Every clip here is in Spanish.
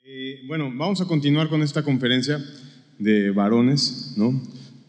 Bueno, vamos a continuar con esta conferencia de varones, ¿no?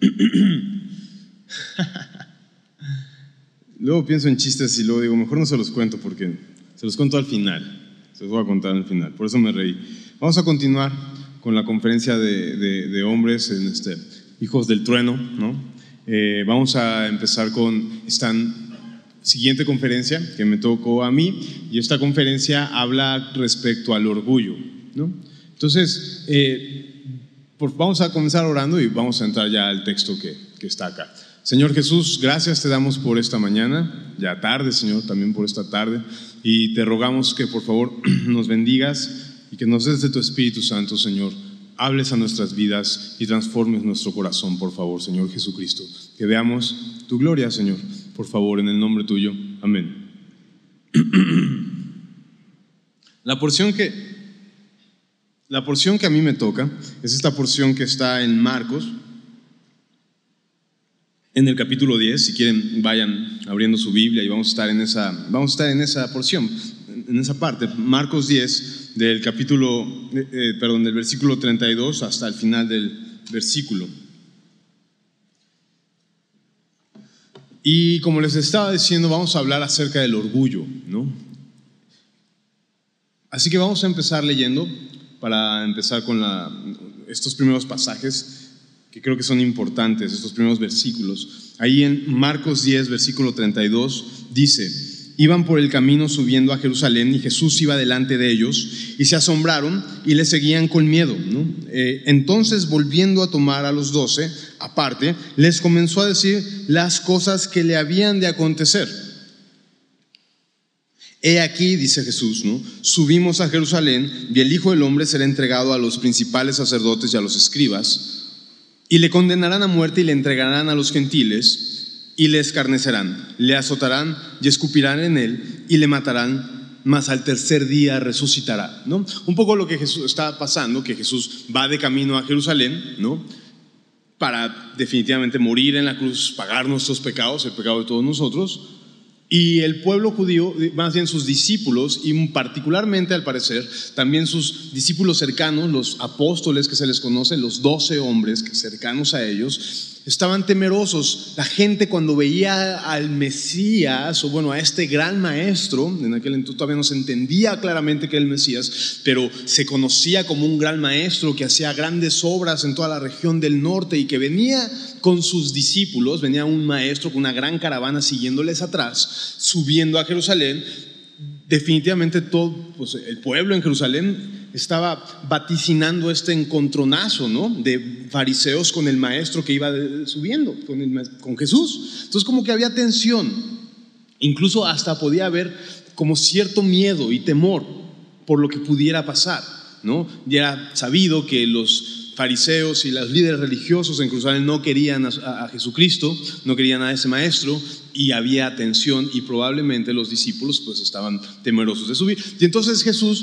Luego pienso en chistes y luego digo, mejor no se los cuento porque se los cuento al final. Se los voy a contar al final, por eso me reí. Vamos a continuar con la conferencia de hombres en Hijos del Trueno, ¿no? Vamos a empezar con esta siguiente conferencia que me tocó a mí, y esta conferencia habla respecto al orgullo, ¿no? Entonces, vamos a comenzar orando y vamos a entrar ya al texto que está acá. Señor Jesús, gracias te damos por esta mañana, ya tarde, Señor, también por esta tarde, y te rogamos que por favor nos bendigas y que nos des de tu Espíritu Santo, Señor. Hables a nuestras vidas y transformes nuestro corazón, por favor, Señor Jesucristo. Que veamos tu gloria, Señor, por favor, en el nombre tuyo. Amén. La porción que a mí me toca es esta porción que está en Marcos, en el capítulo 10. Si quieren, vayan abriendo su Biblia y vamos a estar en esa porción, en esa parte. Marcos 10, del versículo 32 hasta el final del versículo. Y como les estaba diciendo, vamos a hablar acerca del orgullo, ¿no? Así que vamos a empezar leyendo, para empezar con estos primeros pasajes que creo que son importantes, estos primeros versículos. Ahí en Marcos 10, versículo 32, dice: iban por el camino subiendo a Jerusalén y Jesús iba delante de ellos y se asombraron y le seguían con miedo, ¿no? Entonces, volviendo a tomar a los 12 aparte, les comenzó a decir las cosas que le habían de acontecer. He aquí, dice Jesús, ¿no? Subimos a Jerusalén y el Hijo del Hombre será entregado a los principales sacerdotes y a los escribas, y le condenarán a muerte y le entregarán a los gentiles y le escarnecerán, le azotarán y escupirán en él y le matarán, mas al tercer día resucitará, ¿no? Un poco lo que Jesús está pasando, que Jesús va de camino a Jerusalén, ¿no? Para definitivamente morir en la cruz, pagar nuestros pecados, el pecado de todos nosotros. Y el pueblo judío, más bien sus discípulos, y particularmente al parecer también sus discípulos cercanos, los apóstoles que se les conocen, los 12 hombres cercanos a ellos, estaban temerosos. La gente, cuando veía al Mesías, o bueno, a este gran maestro, en aquel entonces todavía no se entendía claramente que era el Mesías, pero se conocía como un gran maestro que hacía grandes obras en toda la región del norte y que venía con sus discípulos, venía un maestro con una gran caravana siguiéndoles atrás, subiendo a Jerusalén. Definitivamente todo, pues, el pueblo en Jerusalén estaba vaticinando este encontronazo, ¿no? De fariseos con el maestro que iba subiendo, con Jesús. Entonces, como que había tensión, incluso hasta podía haber como cierto miedo y temor por lo que pudiera pasar, ¿no? Ya era sabido que los fariseos y los líderes religiosos en Jerusalén no querían a Jesucristo, no querían a ese maestro, y había tensión, y probablemente los discípulos pues estaban temerosos de subir. Y entonces Jesús,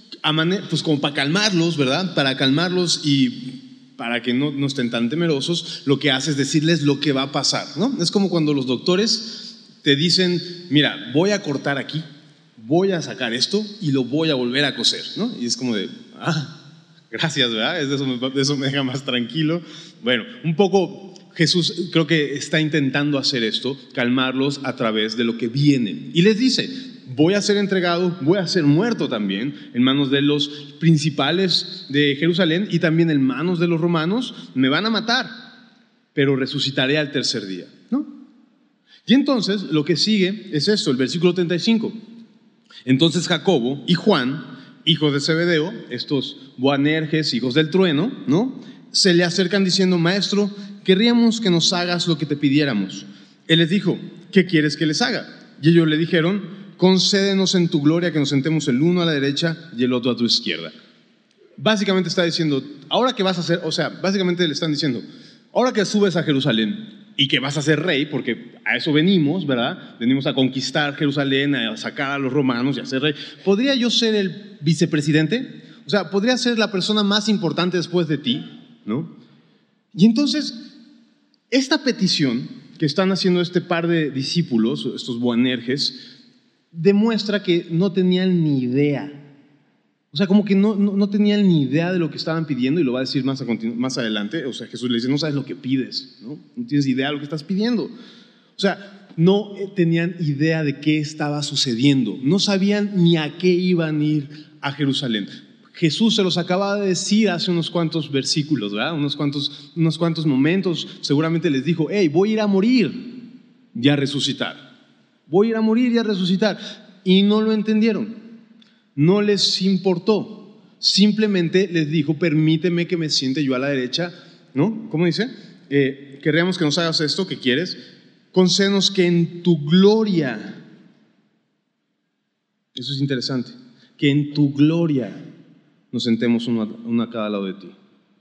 pues como para calmarlos, ¿verdad? Para calmarlos y para que no estén tan temerosos, lo que hace es decirles lo que va a pasar, ¿no? Es como cuando los doctores te dicen: mira, voy a cortar aquí, voy a sacar esto y lo voy a volver a coser, ¿no? Y es como de, gracias, ¿verdad? De eso me deja más tranquilo. Bueno, un poco Jesús creo que está intentando hacer esto, calmarlos a través de lo que viene. Y les dice: voy a ser entregado, voy a ser muerto también en manos de los principales de Jerusalén y también en manos de los romanos. Me van a matar, pero resucitaré al tercer día, ¿no? Y entonces lo que sigue es esto, el versículo 35. Entonces Jacobo y Juan, hijos de Zebedeo, estos Boanerges, hijos del trueno, ¿no? Se le acercan diciendo: maestro, querríamos que nos hagas lo que te pidiéramos. Él les dijo: ¿qué quieres que les haga? Y ellos le dijeron: concédenos en tu gloria que nos sentemos el uno a la derecha y el otro a tu izquierda. Básicamente está diciendo: ahora que vas a hacer, o sea, básicamente le están diciendo: ahora que subes a Jerusalén y que vas a ser rey, porque a eso venimos, ¿verdad? Venimos a conquistar Jerusalén, a sacar a los romanos y a ser rey. ¿Podría yo ser el vicepresidente? O sea, ¿podría ser la persona más importante después de ti? ¿No? Y entonces, esta petición que están haciendo este par de discípulos, estos Boanerges, demuestra que no tenían ni idea. O sea, como que no tenían ni idea de lo que estaban pidiendo, y lo va a decir más adelante. O sea, Jesús le dice, no sabes lo que pides, ¿no? No tienes idea de lo que estás pidiendo. O sea, no tenían idea de qué estaba sucediendo. No sabían ni a qué iban a ir a Jerusalén. Jesús se los acaba de decir hace unos cuantos versículos, ¿verdad? Unos cuantos momentos. Seguramente les dijo, hey, voy a ir a morir y a resucitar. Voy a ir a morir y a resucitar. Y no lo entendieron. No les importó. Simplemente les dijo, permíteme que me siente yo a la derecha, ¿no? ¿Cómo dice? Querríamos que nos hagas esto, ¿qué quieres? Concédenos que en tu gloria, eso es interesante, que en tu gloria nos sentemos uno a cada lado de ti.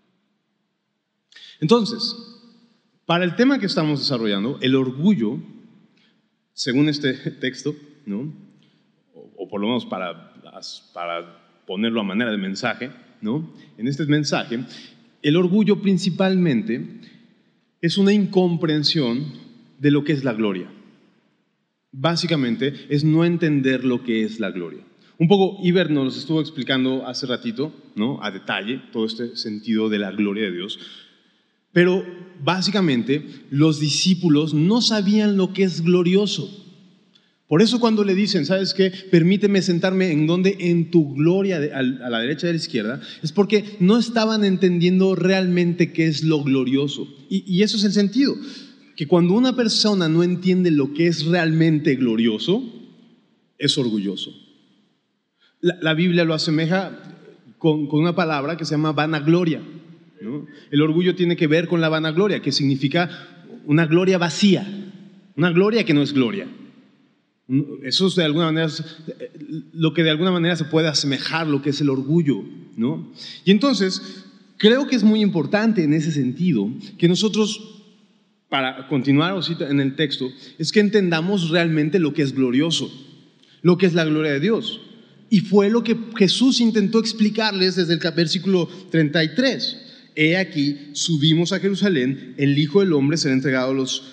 Entonces, para el tema que estamos desarrollando, el orgullo, según este texto, ¿no? O por lo menos para ponerlo a manera de mensaje, ¿no? En este mensaje, el orgullo principalmente es una incomprensión de lo que es la gloria. Básicamente es no entender lo que es la gloria. Un poco Iber nos estuvo explicando hace ratito, ¿no? A detalle todo este sentido de la gloria de Dios. Pero básicamente los discípulos no sabían lo que es glorioso. Por eso cuando le dicen, ¿sabes qué? Permíteme sentarme en donde, en tu gloria, a la derecha y a la izquierda, es porque no estaban entendiendo realmente qué es lo glorioso. Y eso es el sentido, que cuando una persona no entiende lo que es realmente glorioso, es orgulloso. La Biblia lo asemeja con una palabra que se llama vanagloria, ¿no? El orgullo tiene que ver con la vanagloria, que significa una gloria vacía, una gloria que no es gloria. Eso es de alguna manera lo que de alguna manera se puede asemejar lo que es el orgullo, ¿no? Y entonces creo que es muy importante en ese sentido que nosotros, para continuar en el texto, es que entendamos realmente lo que es glorioso, lo que es la gloria de Dios. Y fue lo que Jesús intentó explicarles desde el versículo 33. He aquí, subimos a Jerusalén, el Hijo del Hombre será entregado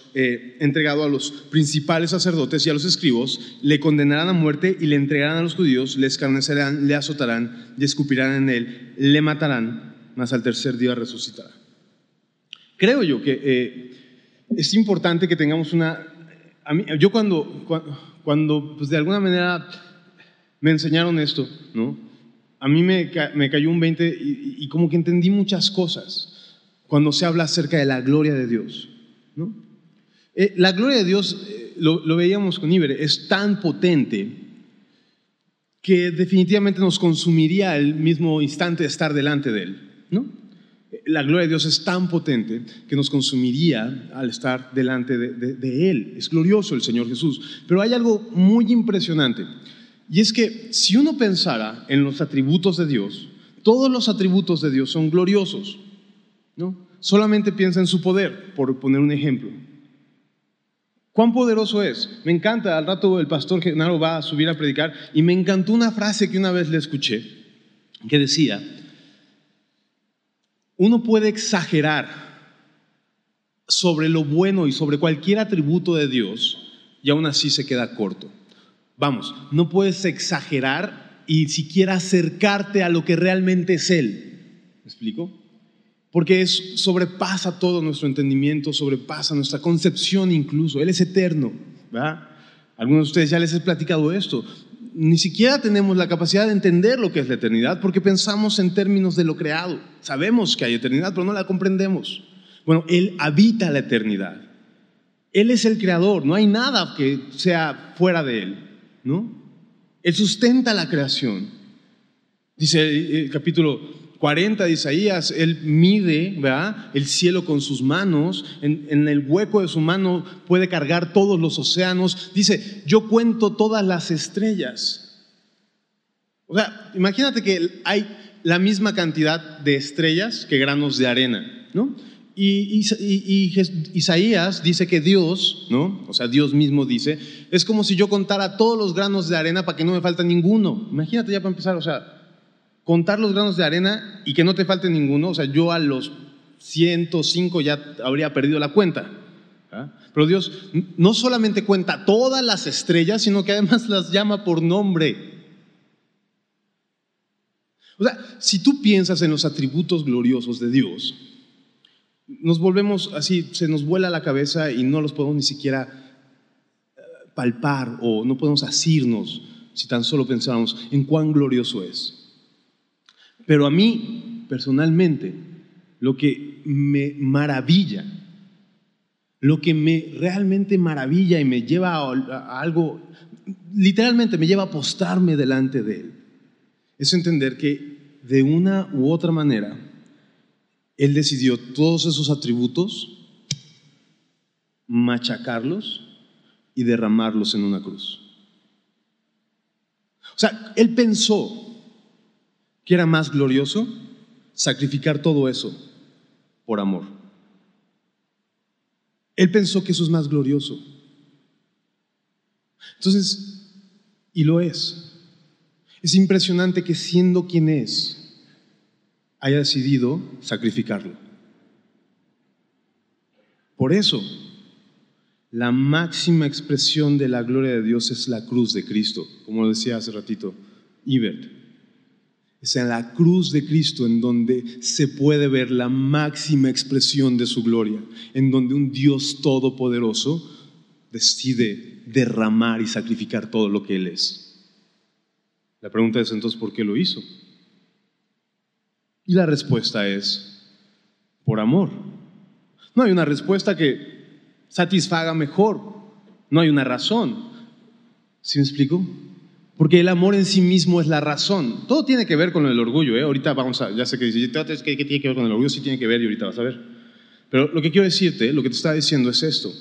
a los principales sacerdotes y a los escribas, le condenarán a muerte y le entregarán a los judíos, le escarnecerán, le azotarán y escupirán en él, le matarán, mas al tercer día resucitará. Creo yo que es importante que tengamos yo cuando pues de alguna manera me enseñaron esto, ¿no? A mí me cayó un 20 y como que entendí muchas cosas cuando se habla acerca de la gloria de Dios, ¿no? La gloria de Dios, lo veíamos con Iber, es tan potente que definitivamente nos consumiría el mismo instante de estar delante de Él, ¿no? La gloria de Dios es tan potente que nos consumiría al estar delante de Él. Es glorioso el Señor Jesús. Pero hay algo muy impresionante. Y es que si uno pensara en los atributos de Dios, todos los atributos de Dios son gloriosos, ¿no? Solamente piensa en su poder, por poner un ejemplo. ¿Cuán poderoso es? Me encanta, al rato el pastor Genaro va a subir a predicar y me encantó una frase que una vez le escuché, que decía, uno puede exagerar sobre lo bueno y sobre cualquier atributo de Dios y aún así se queda corto. Vamos, no puedes exagerar y siquiera acercarte a lo que realmente es Él. ¿Me explico? Porque sobrepasa todo nuestro entendimiento, sobrepasa nuestra concepción incluso. Él es eterno, ¿verdad? Algunos de ustedes ya les he platicado esto. Ni siquiera tenemos la capacidad de entender lo que es la eternidad porque pensamos en términos de lo creado. Sabemos que hay eternidad, pero no la comprendemos. Bueno, Él habita la eternidad. Él es el creador, no hay nada que sea fuera de Él, ¿no? Él sustenta la creación. Dice el capítulo 40 de Isaías, Él mide, ¿verdad?, el cielo con sus manos, en el hueco de su mano puede cargar todos los océanos. Dice, yo cuento todas las estrellas. O sea, imagínate que hay la misma cantidad de estrellas que granos de arena, ¿no? Y Isaías dice que Dios, ¿no? O sea, Dios mismo dice, es como si yo contara todos los granos de arena para que no me falte ninguno. Imagínate ya para empezar, o sea, contar los granos de arena y que no te falte ninguno. O sea, yo a los 105 ya habría perdido la cuenta, ¿ah? Pero Dios no solamente cuenta todas las estrellas, sino que además las llama por nombre. O sea, si tú piensas en los atributos gloriosos de Dios, nos volvemos así, se nos vuela la cabeza y no los podemos ni siquiera palpar o no podemos asirnos si tan solo pensáramos en cuán glorioso es. Pero a mí, personalmente, lo que me maravilla, lo que me realmente maravilla y me lleva a algo, literalmente me lleva a postrarme delante de Él, es entender que de una u otra manera Él decidió todos esos atributos machacarlos y derramarlos en una cruz. O sea, Él pensó que era más glorioso sacrificar todo eso por amor. Él pensó que eso es más glorioso. Entonces, y lo es. Es impresionante que siendo quien es, haya decidido sacrificarlo. Por eso, la máxima expresión de la gloria de Dios es la cruz de Cristo, como decía hace ratito Ibert. Es en la cruz de Cristo en donde se puede ver la máxima expresión de su gloria, en donde un Dios todopoderoso decide derramar y sacrificar todo lo que Él es. La pregunta es entonces, ¿por qué lo hizo? Y la respuesta es, por amor. No hay una respuesta que satisfaga mejor, no hay una razón. ¿Sí me explico? Porque el amor en sí mismo es la razón. Todo tiene que ver con el orgullo, ¿eh? Ahorita ya sé que dices, ¿qué tiene que ver con el orgullo? Sí tiene que ver y ahorita vas a ver. Pero lo que quiero decirte, lo que te está diciendo es esto.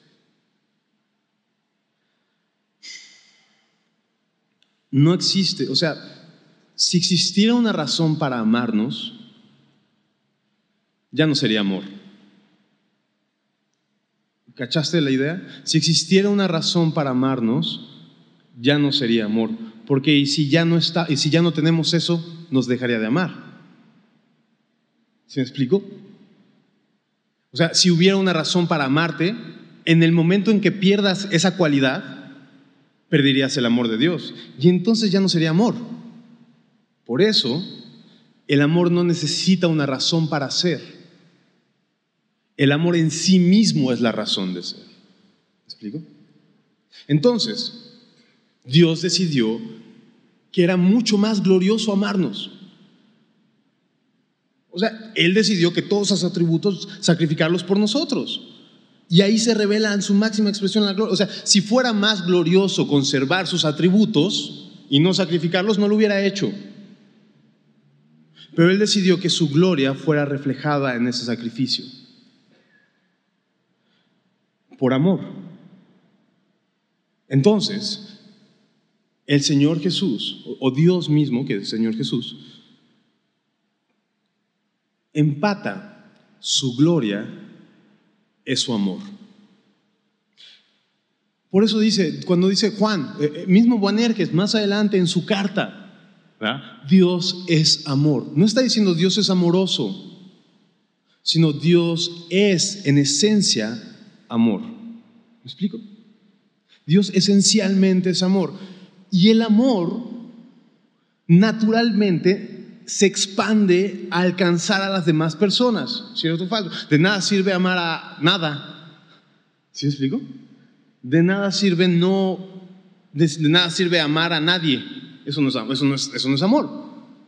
No existe, o sea, si existiera una razón para amarnos, ya no sería amor. ¿Cachaste la idea? Si existiera una razón para amarnos, ya no sería amor, porque si ya no tenemos eso, nos dejaría de amar. ¿Sí me explico? O sea, si hubiera una razón para amarte, en el momento en que pierdas esa cualidad, perderías el amor de Dios y entonces ya no sería amor. Por eso, el amor no necesita una razón para ser. El amor en sí mismo es la razón de ser. ¿Me explico? Entonces, Dios decidió que era mucho más glorioso amarnos. O sea, Él decidió que todos esos atributos sacrificarlos por nosotros. Y ahí se revela en su máxima expresión la gloria. O sea, si fuera más glorioso conservar sus atributos y no sacrificarlos, no lo hubiera hecho. Pero Él decidió que su gloria fuera reflejada en ese sacrificio. Por amor. Entonces, el Señor Jesús, o Dios mismo, que es el Señor Jesús, empata su gloria es su amor. Por eso dice, cuando dice Juan, mismo Boanerges, más adelante en su carta, ¿verdad? Dios es amor. No está diciendo Dios es amoroso, sino Dios es en esencia amor. ¿Me explico? Dios esencialmente es amor. Y el amor naturalmente se expande a alcanzar a las demás personas. ¿Cierto o falso? De nada sirve amar a nada. ¿Sí me explico? De nada sirve amar a nadie. Eso no es amor.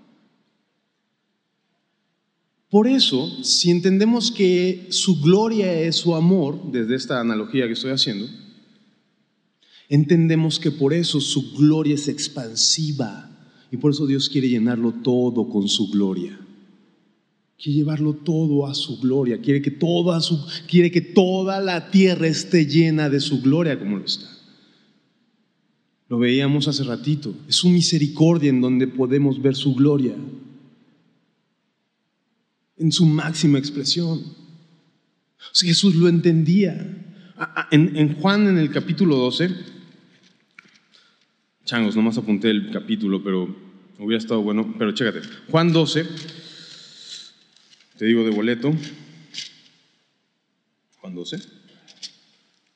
Por eso, si entendemos que su gloria es su amor, desde esta analogía que estoy haciendo, entendemos que por eso su gloria es expansiva y por eso Dios quiere llenarlo todo con su gloria. Quiere llevarlo todo a su gloria, quiere que toda la tierra esté llena de su gloria como lo está. Lo veíamos hace ratito, es su misericordia en donde podemos ver su gloria en su máxima expresión. O sea, Jesús lo entendía. En Juan, en el capítulo 12, changos, nomás apunté el capítulo, pero hubiera estado bueno, pero chécate, Juan 12, te digo de boleto, Juan 12,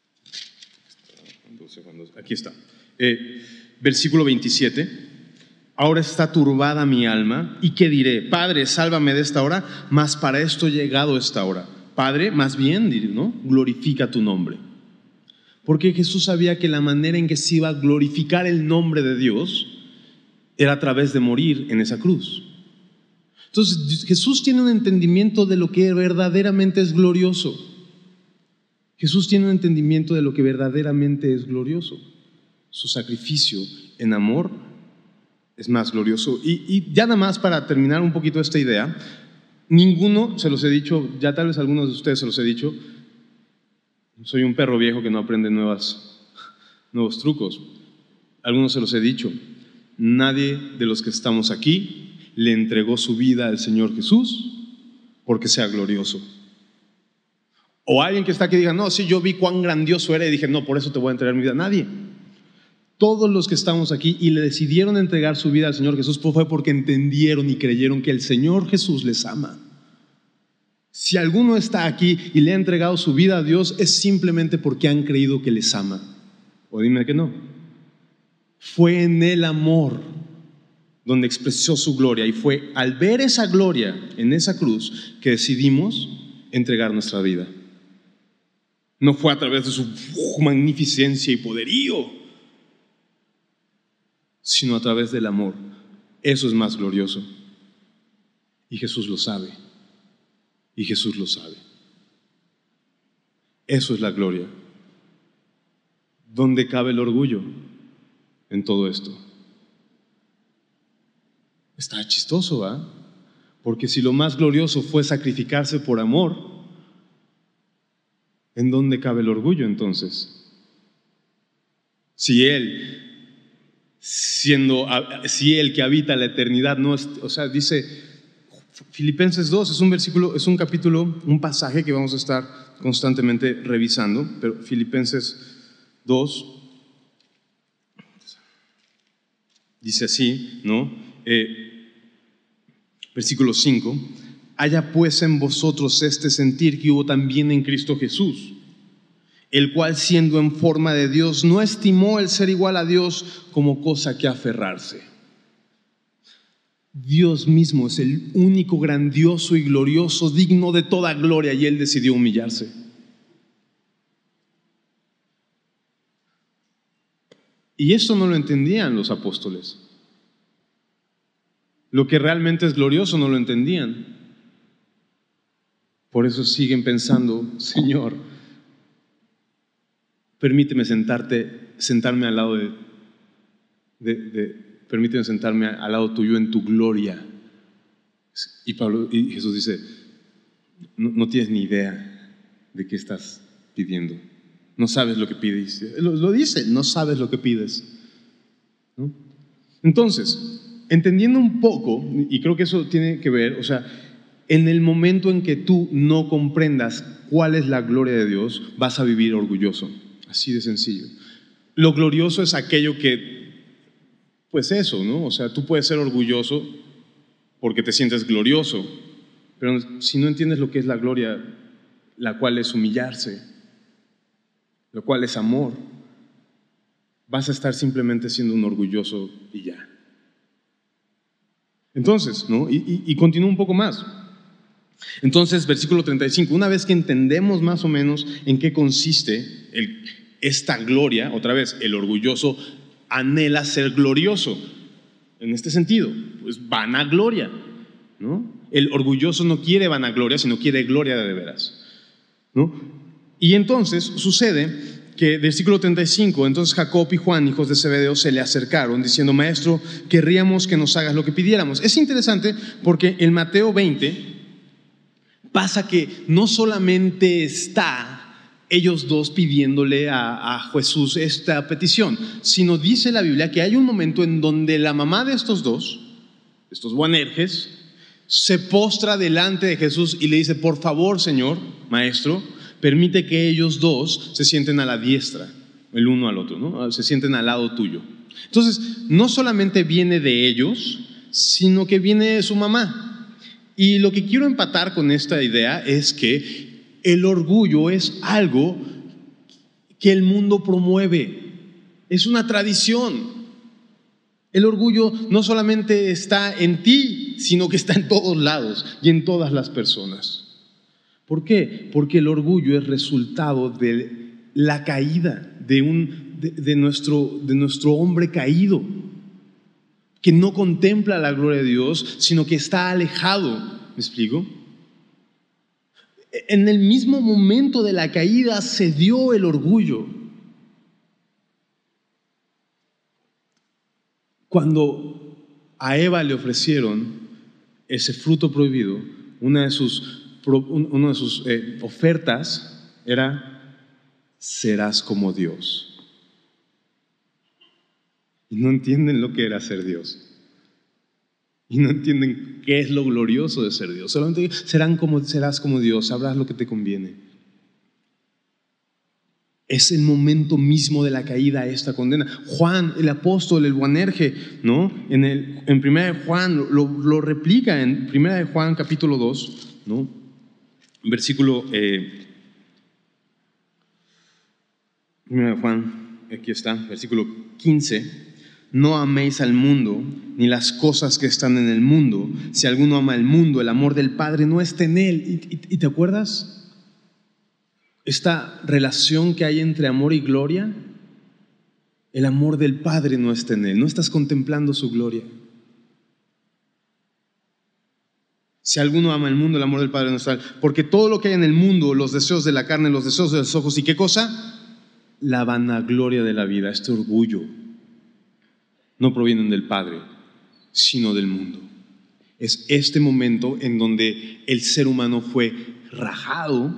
aquí está, versículo 27, Ahora está turbada mi alma, ¿y qué diré? Padre, sálvame de esta hora, mas para esto he llegado esta hora. Padre, más bien, ¿no? Glorifica tu nombre. Porque Jesús sabía que la manera en que se iba a glorificar el nombre de Dios era a través de morir en esa cruz. Entonces Jesús tiene un entendimiento de lo que verdaderamente es glorioso. Jesús tiene un entendimiento de lo que verdaderamente es glorioso. Su sacrificio en amor es más glorioso. Y ya nada más para terminar un poquito esta idea, ninguno, se los he dicho, ya tal vez algunos de ustedes se los he dicho, soy un perro viejo que no aprende nuevos trucos. Algunos se los he dicho. Nadie de los que estamos aquí le entregó su vida al Señor Jesús porque sea glorioso. O alguien que está aquí diga, no, sí, yo vi cuán grandioso era y dije, no, por eso te voy a entregar mi vida. Nadie. Todos los que estamos aquí y le decidieron entregar su vida al Señor Jesús fue porque entendieron y creyeron que el Señor Jesús les ama. Si alguno está aquí y le ha entregado su vida a Dios, es simplemente porque han creído que les ama. O dime que no. Fue en el amor donde expresó su gloria, y fue al ver esa gloria en esa cruz que decidimos entregar nuestra vida. No fue a través de su magnificencia y poderío, sino a través del amor. Eso es más glorioso. Y Jesús lo sabe. Y Jesús lo sabe. Eso es la gloria. ¿Dónde cabe el orgullo en todo esto? Está chistoso, ¿va? Porque si lo más glorioso fue sacrificarse por amor, ¿en dónde cabe el orgullo entonces? Si Él que habita la eternidad no es, o sea, dice Filipenses 2, es un versículo, es un capítulo, un pasaje que vamos a estar constantemente revisando, pero Filipenses 2 dice así, ¿no? Versículo 5: haya pues en vosotros este sentir que hubo también en Cristo Jesús, el cual, siendo en forma de Dios, no estimó el ser igual a Dios como cosa que aferrarse. Dios mismo es el único grandioso y glorioso, digno de toda gloria, y Él decidió humillarse. Y esto no lo entendían los apóstoles. Lo que realmente es glorioso no lo entendían. Por eso siguen pensando, Señor, permíteme sentarme al lado permíteme sentarme al lado tuyo en tu gloria. Y Jesús dice, no tienes ni idea de qué estás pidiendo. No sabes lo que pides. Lo dice, no sabes lo que pides, ¿no? Entonces, entendiendo un poco, y creo que eso tiene que ver, o sea, en el momento en que tú no comprendas cuál es la gloria de Dios, vas a vivir orgulloso. Así de sencillo. Lo glorioso es aquello que, pues eso, ¿no? O sea, tú puedes ser orgulloso porque te sientes glorioso, pero si no entiendes lo que es la gloria, la cual es humillarse, lo cual es amor, vas a estar simplemente siendo un orgulloso y ya. Entonces, ¿no? Y continúo un poco más. Entonces, versículo 35, una vez que entendemos más o menos en qué consiste esta gloria, otra vez, el orgulloso anhela ser glorioso. En este sentido, pues vanagloria, ¿no? El orgulloso no quiere vanagloria, sino quiere gloria de veras, ¿no? Y entonces sucede que, versículo 35, entonces Jacob y Juan, hijos de Zebedeo, se le acercaron diciendo, maestro, querríamos que nos hagas lo que pidiéramos. Es interesante porque en Mateo 20 pasa que no solamente está ellos dos pidiéndole a Jesús esta petición, sino dice la Biblia que hay un momento en donde la mamá de estos dos, estos Boanerges, se postra delante de Jesús y le dice, por favor, Señor, maestro, permite que ellos dos se sienten a la diestra, el uno al otro, ¿no? Se sienten al lado tuyo. Entonces, no solamente viene de ellos, sino que viene de su mamá. Y lo que quiero empatar con esta idea es que el orgullo es algo que el mundo promueve, es una tradición. El orgullo no solamente está en ti, sino que está en todos lados y en todas las personas. ¿Por qué? Porque el orgullo es resultado de la caída de nuestro hombre caído, que no contempla la gloria de Dios, sino que está alejado. ¿Me explico? En el mismo momento de la caída se dio el orgullo. Cuando a Eva le ofrecieron ese fruto prohibido, una de sus ofertas era: serás como Dios. Y no entienden lo que era ser Dios. Y no entienden qué es lo glorioso de ser Dios. Solamente serás como Dios, sabrás lo que te conviene. Es el momento mismo de la caída esta condena. Juan, el apóstol, el Boanerge, ¿no? En Primera de Juan lo replica en Primera de Juan capítulo 2, ¿no? Versículo Primera de Juan, aquí está, versículo 15. No améis al mundo ni las cosas que están en el mundo. Si alguno ama el mundo, el amor del Padre no está en él. ¿Y te acuerdas? Esta relación que hay entre amor y gloria, el amor del Padre no está en él, no estás contemplando su gloria. Si alguno ama el mundo, el amor del Padre no está en él, porque todo lo que hay en el mundo, los deseos de la carne, los deseos de los ojos, ¿y qué cosa? La vanagloria de la vida, este orgullo, no provienen del Padre, sino del mundo. Es este momento en donde el ser humano fue rajado,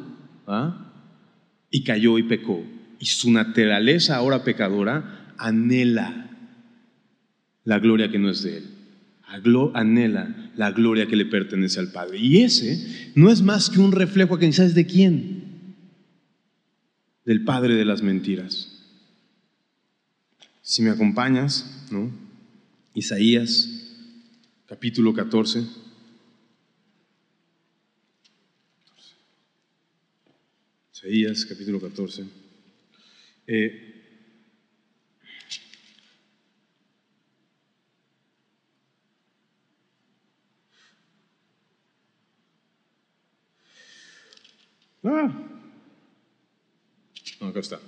y cayó y pecó, y su naturaleza ahora pecadora anhela la gloria que no es de él, anhela la gloria que le pertenece al Padre, y ese no es más que un reflejo, que ¿sabes de quién? Del padre de las mentiras. Si me acompañas, ¿no? Isaías capítulo 14. Isaías capítulo 14. No, acá está.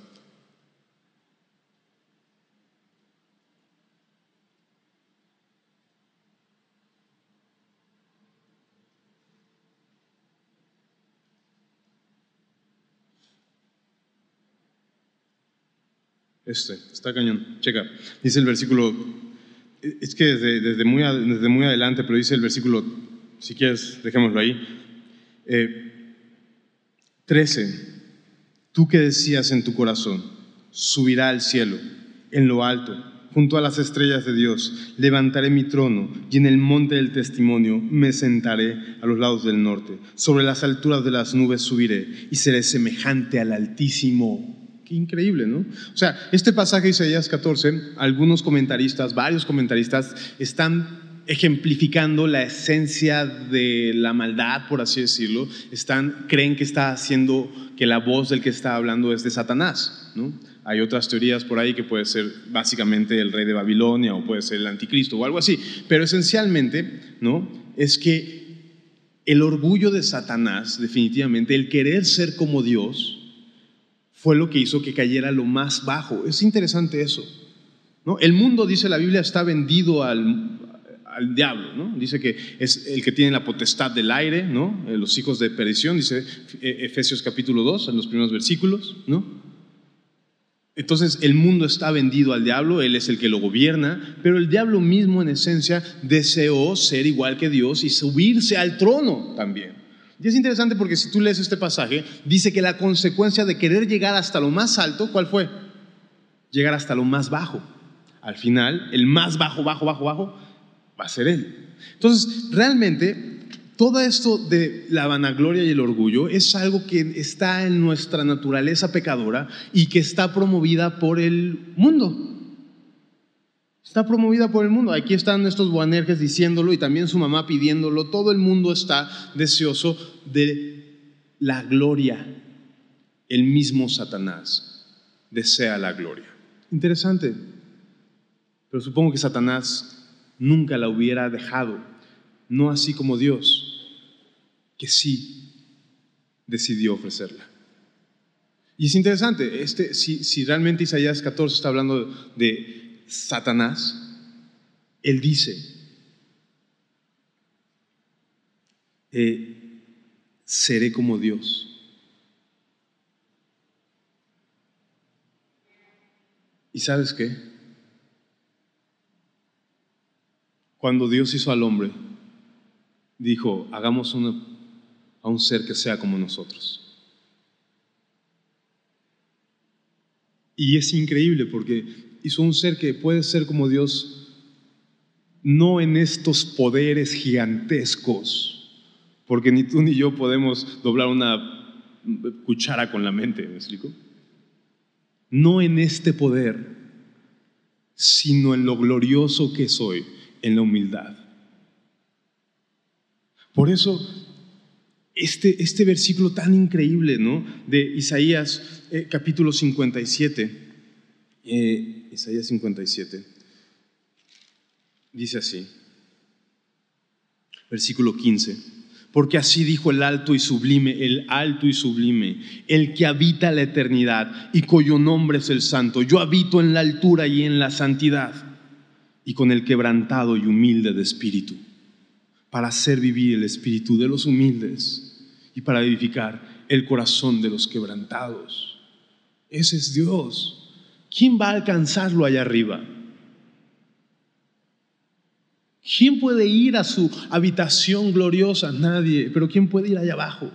Está cañón, checa. Dice el versículo, es que desde muy adelante, pero dice el versículo, si quieres, dejémoslo ahí. 13. Tú que decías en tu corazón: subirá al cielo, en lo alto, junto a las estrellas de Dios, levantaré mi trono, y en el monte del testimonio me sentaré a los lados del norte. Sobre las alturas de las nubes subiré, y seré semejante al Altísimo. Qué increíble, ¿no? O sea, este pasaje de Isaías 14, varios comentaristas están ejemplificando la esencia de la maldad, por así decirlo. Creen que está haciendo que la voz del que está hablando es de Satanás, ¿no? Hay otras teorías por ahí que puede ser básicamente el rey de Babilonia, o puede ser el anticristo o algo así, pero esencialmente, ¿no?, es que el orgullo de Satanás, definitivamente, el querer ser como Dios, fue lo que hizo que cayera lo más bajo. Es interesante eso, ¿no? El mundo, dice la Biblia, está vendido al diablo, ¿no? Dice que es el que tiene la potestad del aire, ¿no? Los hijos de perdición, dice Efesios capítulo 2, en los primeros versículos, ¿no? Entonces el mundo está vendido al diablo, él es el que lo gobierna, pero el diablo mismo en esencia deseó ser igual que Dios y subirse al trono también. Y es interesante porque si tú lees este pasaje, dice que la consecuencia de querer llegar hasta lo más alto, ¿cuál fue? Llegar hasta lo más bajo. Al final, el más bajo va a ser él. Entonces, realmente, todo esto de la vanagloria y el orgullo es algo que está en nuestra naturaleza pecadora y que está promovida por el mundo. Está promovida por el mundo. Aquí están estos Boanerges diciéndolo y también su mamá pidiéndolo. Todo el mundo está deseoso de la gloria. El mismo Satanás desea la gloria. Interesante. Pero supongo que Satanás nunca la hubiera dejado, no así como Dios, que sí decidió ofrecerla. Y es interesante, si realmente Isaías 14 está hablando de Satanás, él dice, seré como Dios. ¿Y sabes qué? Cuando Dios hizo al hombre, dijo, hagamos a un ser que sea como nosotros. Y es increíble porque hizo un ser que puede ser como Dios, no en estos poderes gigantescos, porque ni tú ni yo podemos doblar una cuchara con la mente, ¿me explico? No en este poder, sino en lo glorioso que soy, en la humildad. Por eso, este versículo tan increíble, ¿no?, de Isaías capítulo 57, Isaías 57, dice así, versículo 15. Porque así dijo el alto y sublime, el que habita la eternidad y cuyo nombre es el santo. Yo habito en la altura y en la santidad, y con el quebrantado y humilde de espíritu, para hacer vivir el espíritu de los humildes y para vivificar el corazón de los quebrantados. Ese es Dios. ¿Quién va a alcanzarlo allá arriba? ¿Quién puede ir a su habitación gloriosa? Nadie. ¿Pero quién puede ir allá abajo?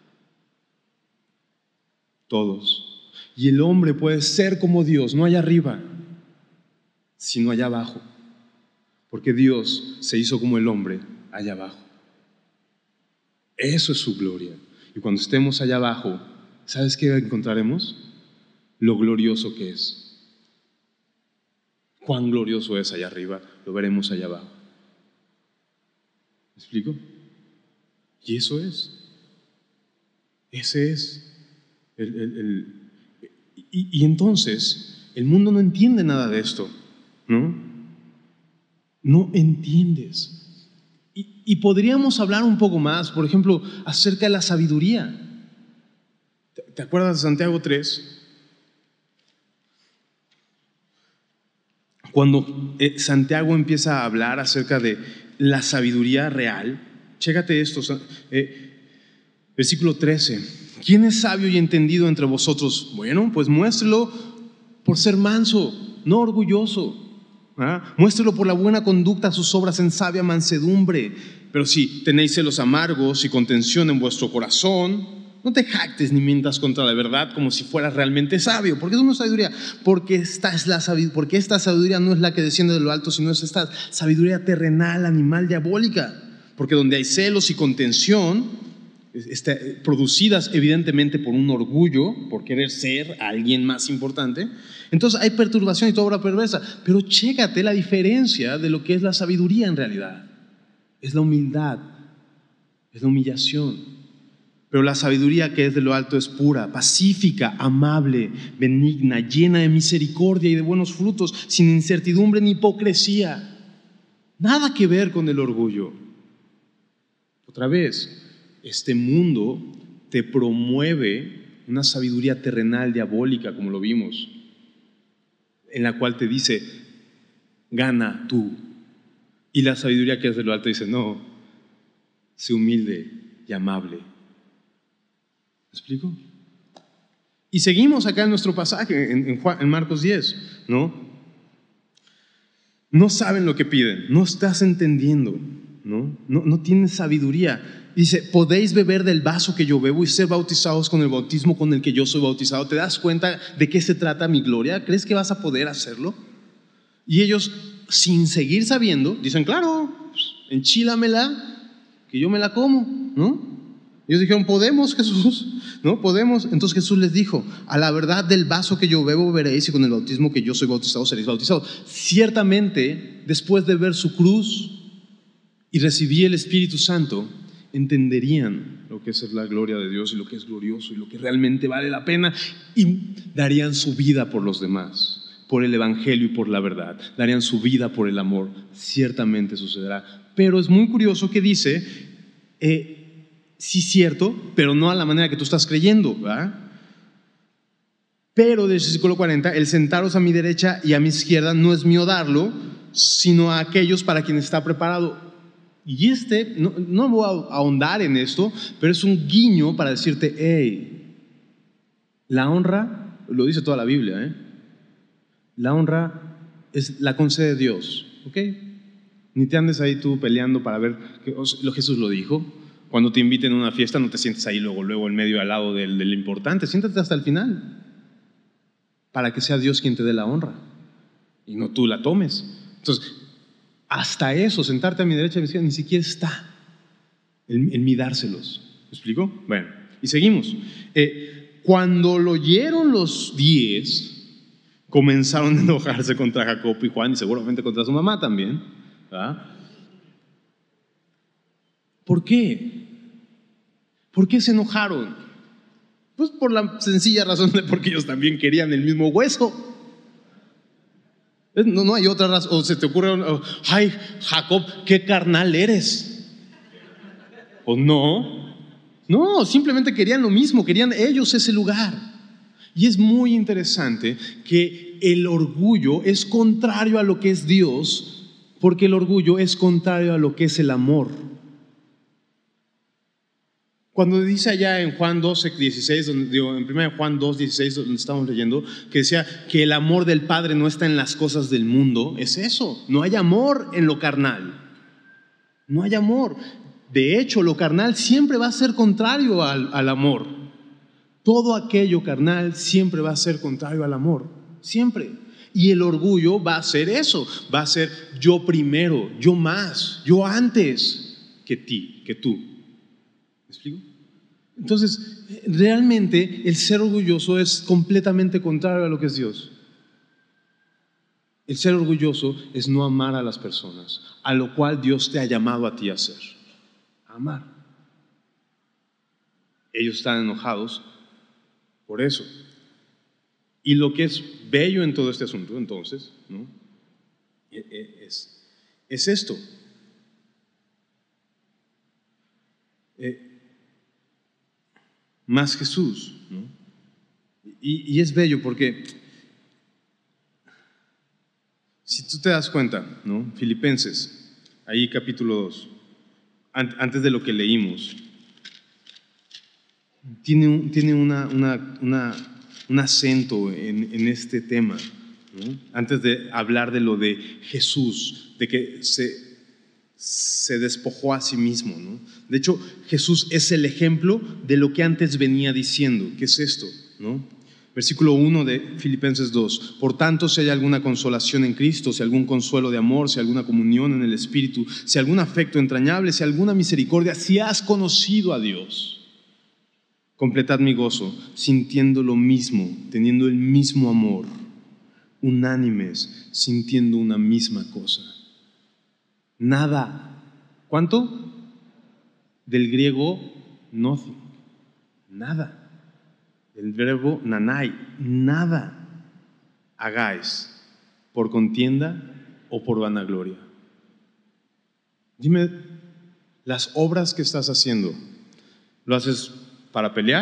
Todos. Y el hombre puede ser como Dios, no allá arriba, sino allá abajo. Porque Dios se hizo como el hombre allá abajo. Eso es su gloria. Y cuando estemos allá abajo, ¿sabes qué encontraremos? Lo glorioso que es. Cuán glorioso es allá arriba, lo veremos allá abajo. ¿Me explico? Y eso es. Ese es. Y entonces, el mundo no entiende nada de esto, ¿no? No entiendes. Y podríamos hablar un poco más, por ejemplo, acerca de la sabiduría. ¿Te acuerdas de Santiago 3? Cuando Santiago empieza a hablar acerca de la sabiduría real, chécate esto, versículo 13. ¿Quién es sabio y entendido entre vosotros? Bueno, pues muéstrelo por ser manso, no orgulloso. Muéstrelo por la buena conducta, sus obras en sabia mansedumbre. Pero si tenéis celos amargos y contención en vuestro corazón, no te jactes ni mientas contra la verdad como si fueras realmente sabio. ¿Por qué es una sabiduría? Porque esta sabiduría no es la que desciende de lo alto, sino es esta sabiduría terrenal, animal, diabólica. Porque donde hay celos y contención, producidas evidentemente por un orgullo, por querer ser alguien más importante, entonces hay perturbación y toda obra perversa. Pero chécate la diferencia de lo que es la sabiduría en realidad. Es la humildad, es la humillación. Pero la sabiduría que es de lo alto es pura, pacífica, amable, benigna, llena de misericordia y de buenos frutos, sin incertidumbre ni hipocresía. Nada que ver con el orgullo. Otra vez, este mundo te promueve una sabiduría terrenal diabólica, como lo vimos, en la cual te dice, gana tú. Y la sabiduría que es de lo alto dice, no, sé humilde y amable. ¿Me explico? Y seguimos acá en nuestro pasaje, en Marcos 10, ¿no? No saben lo que piden, no estás entendiendo, no tienes sabiduría. Dice, podéis beber del vaso que yo bebo y ser bautizados con el bautismo con el que yo soy bautizado. ¿Te das cuenta de qué se trata mi gloria? ¿Crees que vas a poder hacerlo? Y ellos, sin seguir sabiendo, dicen, claro, enchílamela, que yo me la como, ¿no? Ellos dijeron, ¿podemos, Jesús? ¿No? ¿Podemos? Entonces Jesús les dijo, a la verdad del vaso que yo bebo beberéis y con el bautismo que yo soy bautizado seréis bautizados. Ciertamente, después de ver su cruz y recibir el Espíritu Santo, entenderían lo que es la gloria de Dios y lo que es glorioso y lo que realmente vale la pena y darían su vida por los demás. por el evangelio y por la verdad, darían su vida por el amor, ciertamente sucederá. Pero es muy curioso que dice, sí cierto, pero no a la manera que tú estás creyendo, ¿verdad? Pero, desde el versículo 40, el sentaros a mi derecha y a mi izquierda no es mío darlo, sino a aquellos para quienes está preparado. Y no voy a ahondar en esto, pero es un guiño para decirte, hey, la honra, lo dice toda la Biblia, la honra la concede Dios, ¿ok? Ni te andes ahí tú peleando para ver, Jesús lo dijo, cuando te inviten a una fiesta no te sientes ahí luego en medio al lado del importante, siéntate hasta el final, para que sea Dios quien te dé la honra y no tú la tomes. Entonces, hasta eso, sentarte a mi derecha y a mi izquierda, ni siquiera está en mí dárselos. ¿Me explico? Bueno, y seguimos. Cuando lo oyeron los 10, comenzaron a enojarse contra Jacobo y Juan y seguramente contra su mamá también, ¿verdad? ¿Por qué? ¿Por qué se enojaron? Pues por la sencilla razón de porque ellos también querían el mismo hueso. No hay otra razón. O se te ocurre, ay, Jacob, qué carnal eres. O no, simplemente querían lo mismo, querían ellos ese lugar. Y es muy interesante que el orgullo es contrario a lo que es Dios, porque el orgullo es contrario a lo que es el amor. Cuando dice allá en Juan 12:16, en 1 Juan 2:16, donde estamos leyendo, que decía que el amor del Padre no está en las cosas del mundo, es eso, no hay amor en lo carnal, no hay amor. De hecho, lo carnal siempre va a ser contrario al amor. Todo aquello carnal siempre va a ser contrario al amor, siempre. Y el orgullo va a ser eso, va a ser yo primero, yo más, yo antes que tú. ¿Me explico? Entonces, realmente el ser orgulloso es completamente contrario a lo que es Dios. El ser orgulloso es no amar a las personas, a lo cual Dios te ha llamado a ti a hacer. A amar. Ellos están enojados por eso. Y lo que es bello en todo este asunto, entonces, ¿no? es esto. Más Jesús, ¿no? Y es bello porque si tú te das cuenta, ¿no? Filipenses, ahí capítulo 2, antes de lo que leímos, tiene un acento en este tema, ¿no? Antes de hablar de lo de Jesús, de que se despojó a sí mismo, ¿no? De hecho, Jesús es el ejemplo de lo que antes venía diciendo. ¿Qué es esto? ¿No? Versículo 1 de Filipenses 2. Por tanto, si hay alguna consolación en Cristo, si algún consuelo de amor, si alguna comunión en el Espíritu, si algún afecto entrañable, si alguna misericordia, si has conocido a Dios, completad mi gozo, sintiendo lo mismo, teniendo el mismo amor, unánimes, sintiendo una misma cosa. Nada. ¿Cuánto? Del griego nothing. Nada. Del verbo nanai. Nada hagáis por contienda o por vanagloria. Dime, las obras que estás haciendo, ¿lo haces para pelear?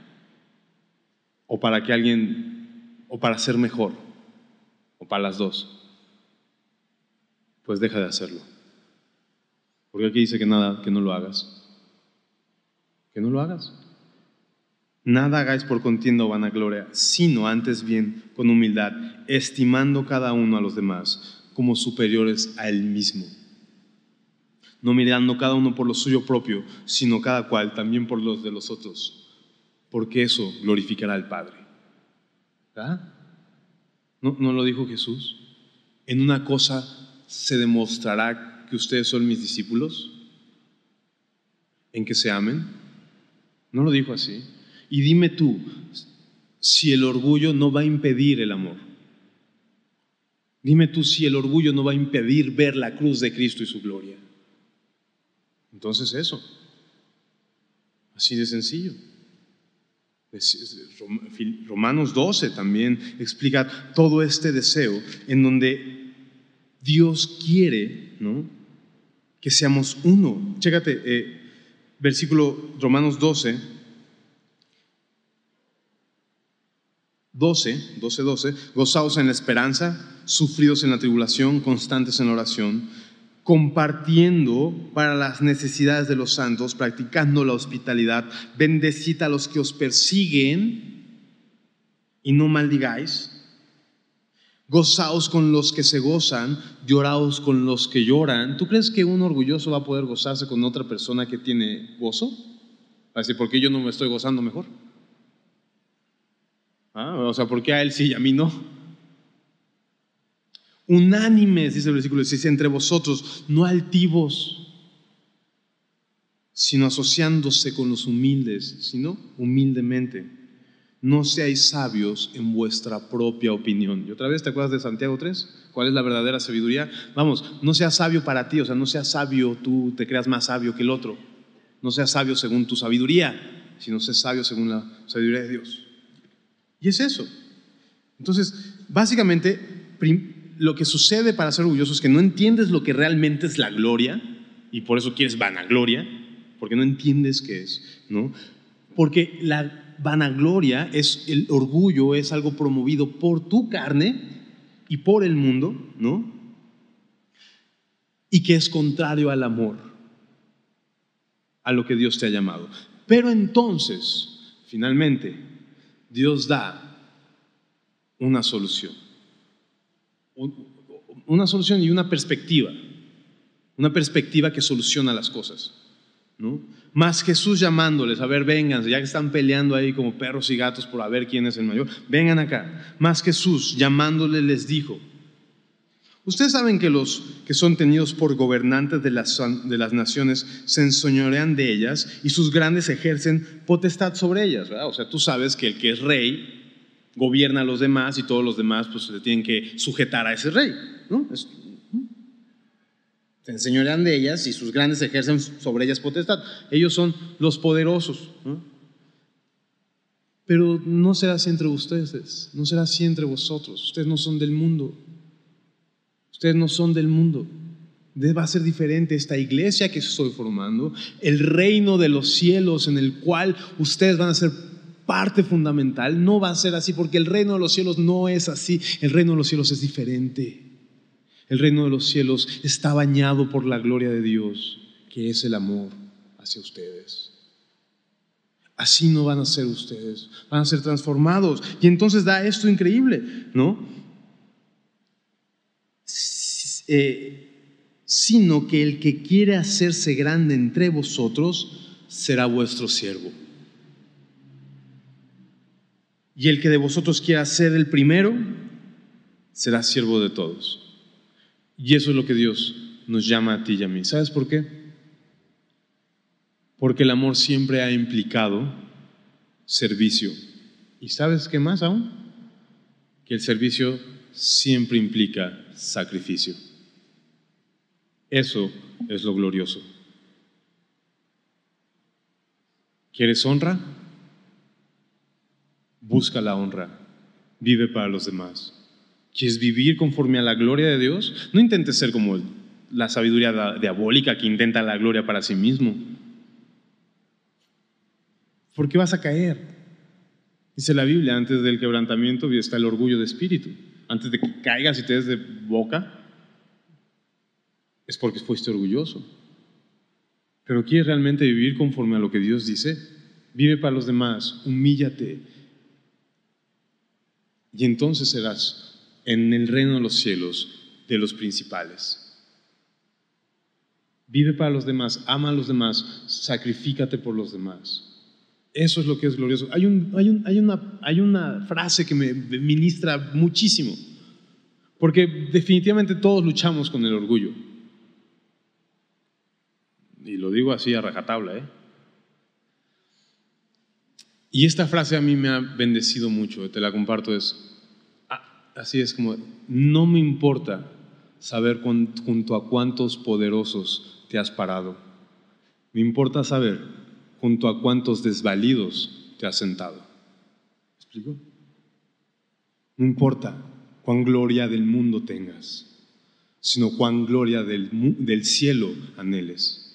¿O para que alguien, o para ser mejor? ¿O para las dos? Pues deja de hacerlo. Porque aquí dice que nada, que no lo hagas. Que no lo hagas. Nada hagáis por contienda o vanagloria, sino antes bien con humildad, estimando cada uno a los demás como superiores a él mismo. No mirando cada uno por lo suyo propio, sino cada cual también por los de los otros, porque eso glorificará al Padre. ¿Verdad? ¿No lo dijo Jesús? En una cosa se demostrará que ustedes son mis discípulos, en que se amen. ¿No lo dijo así? Y dime tú, si el orgullo no va a impedir el amor. Dime tú si el orgullo no va a impedir ver la cruz de Cristo y su gloria. Entonces eso, así de sencillo. Romanos 12 también explica todo este deseo en donde Dios quiere, ¿no?, que seamos uno. Chécate, versículo Romanos 12, 12, gozaos en la esperanza, sufridos en la tribulación, constantes en la oración, compartiendo para las necesidades de los santos, practicando la hospitalidad, bendecid a los que os persiguen y no maldigáis. Gozaos con los que se gozan, lloraos con los que lloran. ¿Tú crees que un orgulloso va a poder gozarse con otra persona que tiene gozo? Va a decir, ¿por qué yo no me estoy gozando mejor? O sea, ¿por qué a él sí y a mí no? Unánimes, dice el versículo 16, entre vosotros, no altivos, sino asociándose con los humildes, sino humildemente. No seáis sabios en vuestra propia opinión. Y otra vez, ¿te acuerdas de Santiago 3? ¿Cuál es la verdadera sabiduría? Vamos, no seas sabio para ti, o sea, no seas sabio, tú te creas más sabio que el otro. No seas sabio según tu sabiduría, sino seas sabio según la sabiduría de Dios. Y es eso. Entonces, básicamente, lo que sucede para ser orgulloso es que no entiendes lo que realmente es la gloria, y por eso quieres vanagloria, porque no entiendes qué es, ¿no? Porque la vanagloria el orgullo es algo promovido por tu carne y por el mundo, ¿no? Y que es contrario al amor, a lo que Dios te ha llamado. Pero entonces, finalmente, Dios da una solución y una perspectiva que soluciona las cosas, ¿no? Más Jesús llamándoles, a ver, vénganse, ya que están peleando ahí como perros y gatos por a ver quién es el mayor, vengan acá. Más Jesús llamándoles les dijo, ustedes saben que los que son tenidos por gobernantes de las naciones se enseñorean de ellas y sus grandes ejercen potestad sobre ellas, ¿verdad? O sea, tú sabes que el que es rey gobierna a los demás y todos los demás pues se tienen que sujetar a ese rey, ¿no? Se enseñorean de ellas y sus grandes ejercen sobre ellas potestad. Ellos son los poderosos, ¿no? Pero no será así entre ustedes, no será así entre vosotros. Ustedes no son del mundo. Ustedes no son del mundo. Va a ser diferente esta iglesia que estoy formando, el reino de los cielos en el cual ustedes van a ser parte fundamental. No va a ser así porque el reino de los cielos no es así. El reino de los cielos es diferente. El reino de los cielos está bañado por la gloria de Dios, que es el amor hacia ustedes. Así no van a ser ustedes, van a ser transformados. Y entonces da esto increíble, ¿no? Sino que el que quiere hacerse grande entre vosotros será vuestro siervo. Y el que de vosotros quiera ser el primero será siervo de todos. Y eso es lo que Dios nos llama a ti y a mí. ¿Sabes por qué? Porque el amor siempre ha implicado servicio. ¿Y sabes qué más aún? Que el servicio siempre implica sacrificio. Eso es lo glorioso. ¿Quieres honra? Busca la honra. Vive para los demás. ¿Quieres vivir conforme a la gloria de Dios? No intentes ser como la sabiduría diabólica que intenta la gloria para sí mismo. ¿Por qué vas a caer? Dice la Biblia, antes del quebrantamiento está el orgullo de espíritu. Antes de que caigas y te des de boca, es porque fuiste orgulloso. Pero ¿quieres realmente vivir conforme a lo que Dios dice? Vive para los demás, humíllate. Y entonces serás en el reino de los cielos de los principales. Vive para los demás, ama a los demás, sacrifícate por los demás. Eso es lo que es glorioso. Hay una frase que me ministra muchísimo, porque definitivamente todos luchamos con el orgullo. Y lo digo así a rajatabla, Y esta frase a mí me ha bendecido mucho, te la comparto, así es como, no me importa saber junto a cuántos poderosos te has parado. Me importa saber junto a cuántos desvalidos te has sentado. ¿Explico? No importa cuán gloria del mundo tengas, sino cuán gloria del cielo anheles.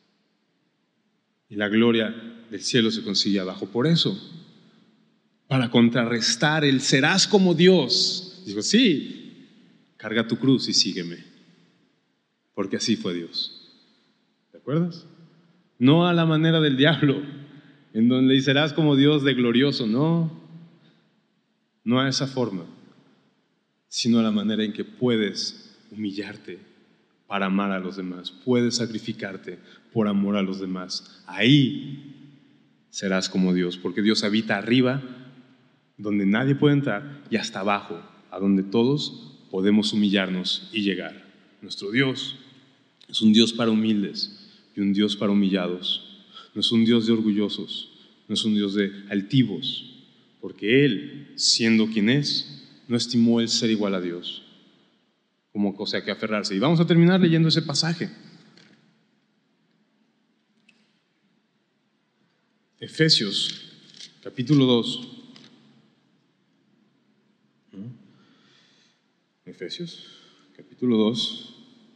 Y la gloria del cielo se consigue abajo. Por eso, para contrarrestar el serás como Dios, dijo, sí, carga tu cruz y sígueme, porque así fue Dios. ¿Te acuerdas? No a la manera del diablo, en donde serás como Dios de glorioso, no a esa forma, sino a la manera en que puedes humillarte para amar a los demás, puedes sacrificarte por amor a los demás. Ahí serás como Dios, porque Dios habita arriba, donde nadie puede entrar, y hasta abajo, a donde todos podemos humillarnos y llegar. Nuestro Dios es un Dios para humildes y un Dios para humillados. No es un Dios de orgullosos, no es un Dios de altivos, porque Él, siendo quien es, no estimó el ser igual a Dios como cosa que aferrarse. Y vamos a terminar leyendo ese pasaje. Efesios, capítulo 2. Efesios, capítulo 2.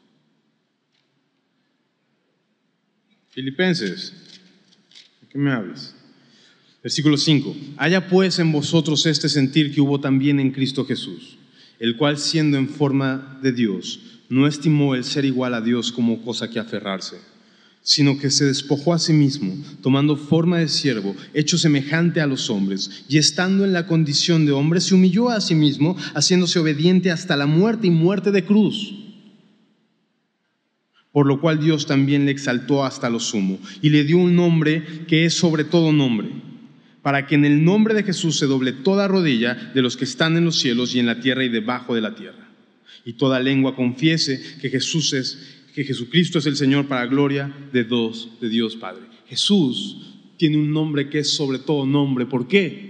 Filipenses, ¿de qué me hablas? Versículo 5. Haya pues en vosotros este sentir que hubo también en Cristo Jesús, el cual siendo en forma de Dios, no estimó el ser igual a Dios como cosa que aferrarse, sino que se despojó a sí mismo, tomando forma de siervo, hecho semejante a los hombres, y estando en la condición de hombre, se humilló a sí mismo, haciéndose obediente hasta la muerte y muerte de cruz. Por lo cual Dios también le exaltó hasta lo sumo, y le dio un nombre que es sobre todo nombre, para que en el nombre de Jesús se doble toda rodilla de los que están en los cielos y en la tierra y debajo de la tierra, y toda lengua confiese que Jesucristo es el Señor, para gloria de Dios Padre. Jesús tiene un nombre que es sobre todo nombre. ¿Por qué?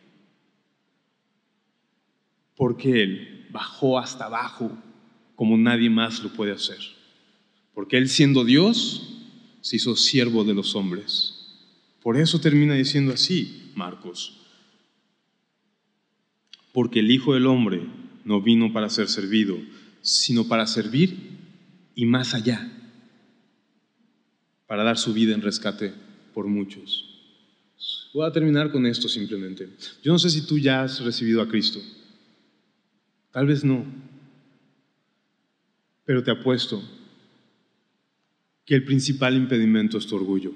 Porque Él bajó hasta abajo como nadie más lo puede hacer. Porque Él, siendo Dios, se hizo siervo de los hombres. Por eso termina diciendo así, Marcos. Porque el Hijo del Hombre no vino para ser servido, sino para servir y más allá, para dar su vida en rescate por muchos. Voy a terminar con esto simplemente. Yo no sé si tú ya has recibido a Cristo. Tal vez no. Pero te apuesto que el principal impedimento es tu orgullo.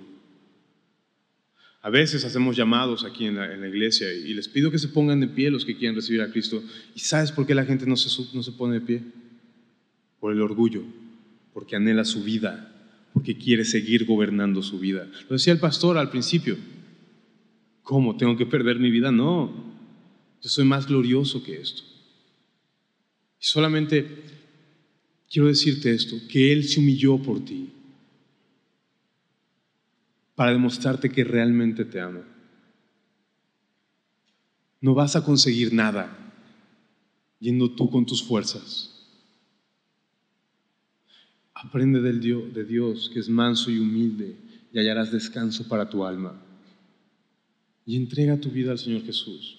A veces hacemos llamados aquí en la iglesia y les pido que se pongan de pie los que quieren recibir a Cristo. ¿Y sabes por qué la gente no se pone de pie? Por el orgullo, porque anhela su vida, porque quiere seguir gobernando su vida. Lo decía el pastor al principio. ¿Cómo? ¿Tengo que perder mi vida? No, yo soy más glorioso que esto. Y solamente quiero decirte esto, que Él se humilló por ti, para demostrarte que realmente te ama. No vas a conseguir nada yendo tú con tus fuerzas. Aprende de Dios, que es manso y humilde, y hallarás descanso para tu alma. Y entrega tu vida al Señor Jesús.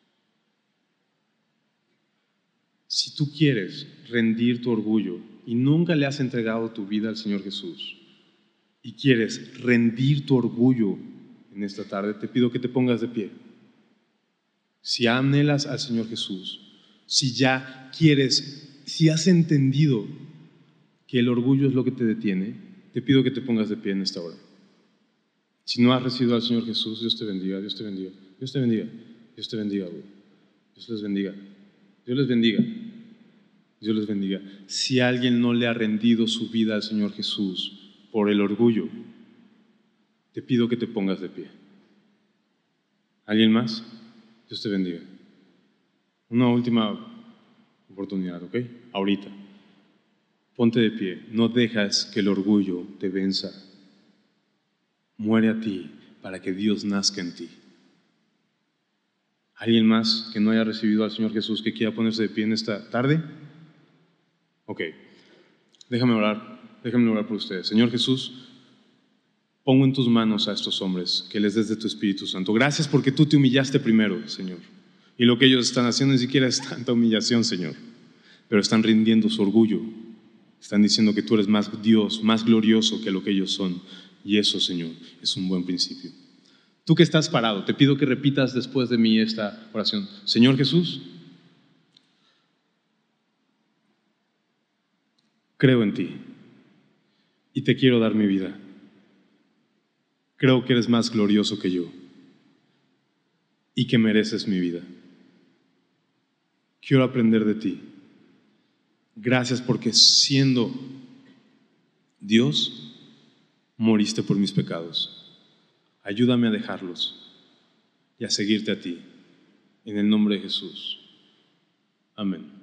Si tú quieres rendir tu orgullo y nunca le has entregado tu vida al Señor Jesús, y quieres rendir tu orgullo en esta tarde, te pido que te pongas de pie. Si anhelas al Señor Jesús, si ya quieres, si has entendido que el orgullo es lo que te detiene, te pido que te pongas de pie en esta hora. Si no has recibido al Señor Jesús, Dios te bendiga, Dios te bendiga, Dios te bendiga, Dios te bendiga, güey. Dios les bendiga, Dios les bendiga, Dios les bendiga. Si alguien no le ha rendido su vida al Señor Jesús por el orgullo, te pido que te pongas de pie. ¿Alguien más? Dios te bendiga. Una última oportunidad, ¿ok? Ahorita. Ponte de pie. No dejas que el orgullo te venza. Muere a ti para que Dios nazca en ti. ¿Alguien más que no haya recibido al Señor Jesús que quiera ponerse de pie en esta tarde? Ok. Déjame orar por ustedes. Señor Jesús, pongo en tus manos a estos hombres, que les des de tu Espíritu Santo. Gracias porque tú te humillaste primero, Señor. Y lo que ellos están haciendo ni siquiera es tanta humillación, Señor. Pero están rindiendo su orgullo. Están diciendo que tú eres más Dios, más glorioso que lo que ellos son. Y eso, Señor, es un buen principio. Tú que estás parado, te pido que repitas después de mí esta oración. Señor Jesús, creo en ti y te quiero dar mi vida. Creo que eres más glorioso que yo y que mereces mi vida. Quiero aprender de ti. Gracias porque siendo Dios, moriste por mis pecados. Ayúdame a dejarlos y a seguirte a ti. En el nombre de Jesús. Amén.